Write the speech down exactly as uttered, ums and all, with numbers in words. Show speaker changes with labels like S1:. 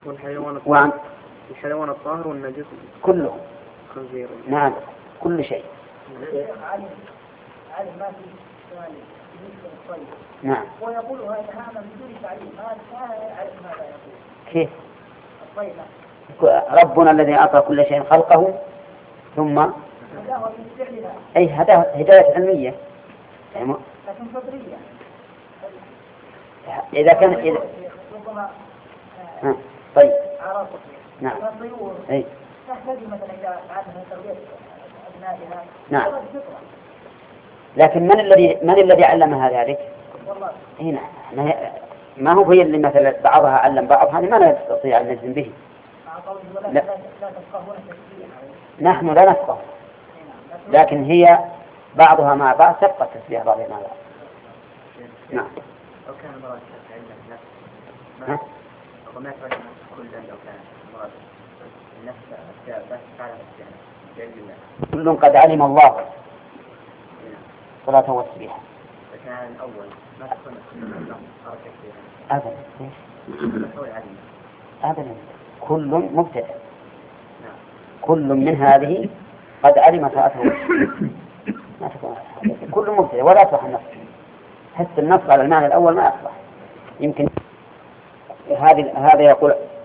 S1: والحيوان الطاهر
S2: وعن
S1: الحيوان الطاهر والنجس
S2: كله.
S1: خنزير.
S2: نعم كل شيء.
S3: علم علم ما في سؤال بالنسبة للطيب.
S2: نعم.
S3: ويقول هذا هذا بدون تعليم ما لا يعرف ماذا يقول.
S2: كيف؟
S3: الطيب.
S2: ربنا الذي أعطى كل شيء خلقه ثم
S3: هداه بالفعل.
S2: أي هداه هداية علمية.
S3: لكن فطرية.
S2: إذا كان إذا
S3: ربما
S2: آه. طيب.
S3: عرفت.
S2: نعم.
S3: الطيور.
S2: أي.
S3: تحتاج مثلا إلى عادة تربية أبنائها.
S2: نعم. لكن من الذي من الذي علمها ذلك؟
S3: والله.
S2: هنا ما, ما هو هي اللي مثلا بعضها علم بعض، هذه ما نستطيع أن نجزم به.
S3: لا. لا تفقهون التشريع.
S2: نحن لا نفقه، لكن هي بعضها مع بعض تبقى تسبيح بعضها مع بعض. نعم.
S1: لو كان مراد علم نفس ما وما يفعل كل لو كان مراد نفس أشياء بس على أشياء
S2: كل قد علم الله صلاة والتسبيح.
S1: فكان الأول ما تكون كل حركة فيها
S2: أبدا أبدا كل مبتدأ. كل من هذه قد علم صلاته ما تكون كل مبتدأ ولا يصلح النص. حتى النص على المعنى الأول ما يصلح. يمكن هذه هذا يقول